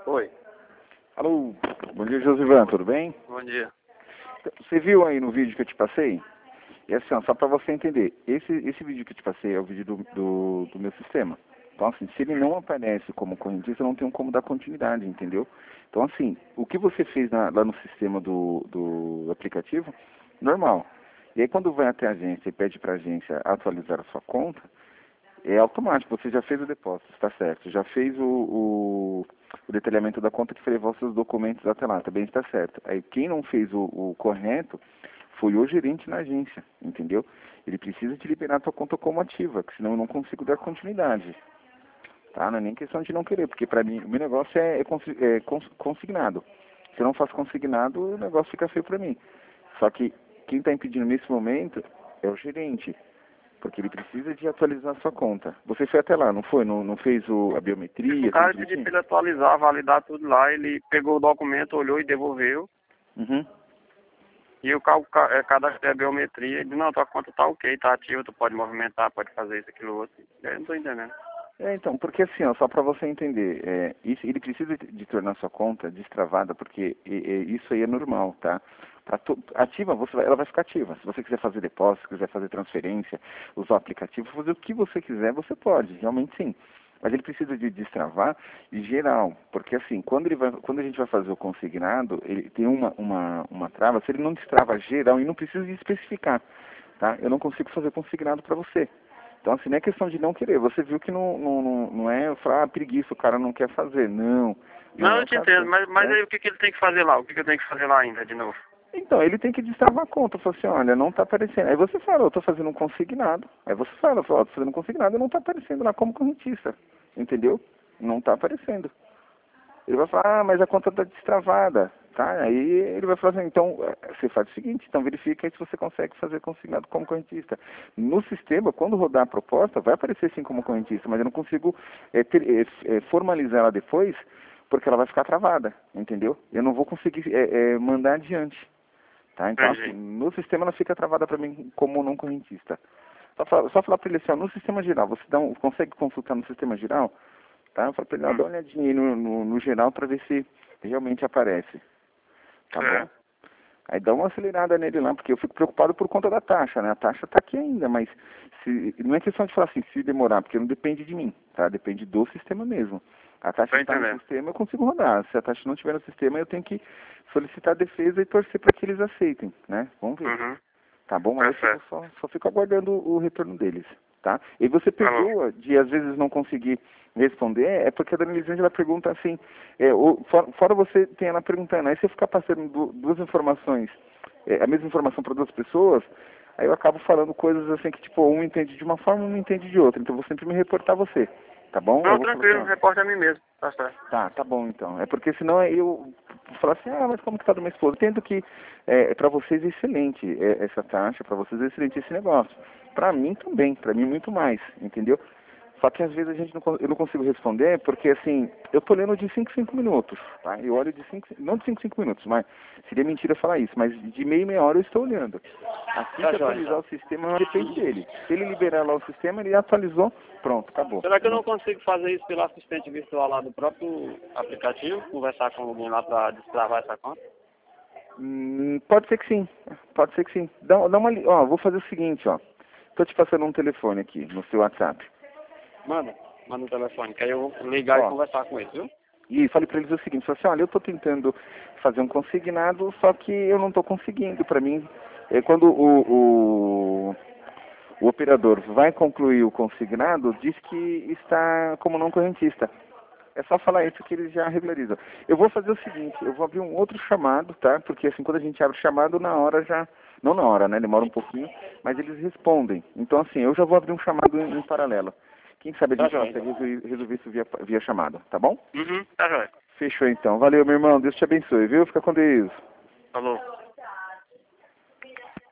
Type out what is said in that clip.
Oi. Alô, bom dia, Josivan, tudo bem? Bom dia. Você viu aí no vídeo que eu te passei? E assim, ó, só para você entender, esse vídeo que eu te passei é o vídeo do meu sistema. Então, assim, se ele não aparece como correntista, eu não tenho como dar continuidade, entendeu? Então, assim, o que você fez lá no sistema do aplicativo, normal. E aí, quando vai até a agência e pede para a agência atualizar a sua conta, é automático, você já fez o depósito, está certo. Já fez o detalhamento da conta que foi levar os seus documentos até lá, também está certo. Aí quem não fez o correto foi o gerente na agência, entendeu? Ele precisa te liberar a tua conta como ativa, que senão eu não consigo dar continuidade. Tá? Não é nem questão de não querer, porque para mim o meu negócio é consignado. Se eu não faço consignado, o negócio fica feio para mim. Só que quem está impedindo nesse momento é o gerente. Porque ele precisa de atualizar a sua conta. Você foi até lá, não foi? Não fez a biometria? O cara Tudo pediu direitinho? pra ele atualizar, validar tudo lá, ele pegou o documento, olhou e devolveu. Uhum. E eu cadastrei a biometria e disse, não, tua conta tá ok, tá ativa, tu pode movimentar, pode fazer isso, aquilo, outro. Eu não tô entendendo. Então, porque assim, ó, só para você entender, ele precisa de tornar sua conta destravada, porque isso aí é normal, tá? Ativa, ela vai ficar ativa. Se você quiser fazer depósito, quiser fazer transferência, usar o aplicativo, fazer o que você quiser, você pode, realmente sim. Mas ele precisa de destravar em geral, porque assim, quando a gente vai fazer o consignado, ele tem uma trava, se ele não destrava geral, e não precisa de especificar, tá? Eu não consigo fazer consignado para você. Então, assim, não é questão de não querer. Você viu que não é falar, preguiça, o cara não quer fazer. Não. Não Não, é eu o te caso, entendo, mas né? aí o que ele tem que fazer lá? O que eu tenho que fazer lá ainda, de novo? Então, ele tem que destravar a conta. Fala assim, olha, não está aparecendo. Aí você fala, eu estou fazendo um consignado. Aí você fala, estou fazendo um consignado e não está aparecendo lá como correntista. Entendeu? Não está aparecendo. Ele vai falar, mas a conta está destravada. Tá? Aí ele vai falar assim, então, você faz o seguinte, então verifica aí se você consegue fazer consignado como correntista. No sistema, quando rodar a proposta, vai aparecer sim como correntista, mas eu não consigo formalizar ela depois, porque ela vai ficar travada, entendeu? Eu não vou conseguir mandar adiante. Tá? Então, assim, Entendi. no sistema ela fica travada para mim como não correntista. Só falar para ele assim, ó, no sistema geral, você consegue consultar no sistema geral? Tá? Eu falo para ele, ó, dá uma olhadinha aí no geral para ver se realmente aparece. Tá bom? É. Aí dá uma acelerada nele lá, porque eu fico preocupado por conta da taxa, né? A taxa está aqui ainda, mas não é questão de falar assim, se demorar, porque não depende de mim, tá? Depende do sistema mesmo. A taxa Tô está no entendendo. sistema, eu consigo rodar. Se a taxa não estiver no sistema, eu tenho que solicitar a defesa e torcer para que eles aceitem, né? Vamos ver. Uhum. Tá bom? Mas Tá eu fico certo. só fico aguardando o retorno deles, tá? E você Falou. perdoa de às vezes não conseguir responder, é porque a dona Elisângela ela pergunta assim, fora você tem ela perguntando, aí se eu ficar passando duas informações, a mesma informação para duas pessoas, aí eu acabo falando coisas assim que tipo, um entende de uma forma, um entende de outra, então eu vou sempre me reportar a você, tá bom? Eu Não, vou falar assim, tranquilo, ó, reporta a mim mesmo. Tá certo. tá bom então. É porque senão eu falar assim, mas como que tá do meu esposo? Entendo que para vocês é excelente essa taxa, para vocês é excelente esse negócio. Para mim também, para mim muito mais, entendeu? Só que às vezes eu não consigo responder porque assim, eu tô lendo de 5 em 5 minutos, tá? Eu olho de 5, não de 5 em 5 minutos, mas seria mentira falar isso, mas de meia hora eu estou olhando. Assim Tá que jóia, atualizar então. o sistema, depende dele. Se ele liberar lá o sistema, ele atualizou, pronto, acabou. Será que Eu eu não não consigo fazer isso pelo assistente virtual lá do próprio aplicativo? Conversar com alguém lá pra destravar essa conta? Pode ser que sim. Pode ser que sim. Dá uma vou fazer o seguinte, ó. Tô te passando um telefone aqui no seu WhatsApp. Manda o telefone, que aí eu vou ligar e Ó, conversar com ele, viu? e falei para eles o seguinte, falei assim, olha, eu tô tentando fazer um consignado, só que eu não tô conseguindo. Para mim, quando o operador vai concluir o consignado, diz que está como não correntista. É só falar isso que eles já regularizam. Eu vou fazer o seguinte, eu vou abrir um outro chamado, tá? Porque assim, quando a gente abre o chamado, na hora já... Não na hora, né? Demora um pouquinho, mas eles respondem. Então assim, eu já vou abrir um chamado em paralelo. Quem sabe a Tá gente jóia, consegue então. resolver isso via chamada, tá bom? Uhum, tá jóia. Fechou então. Valeu, meu irmão. Deus te abençoe, viu? Fica com Deus. Falou.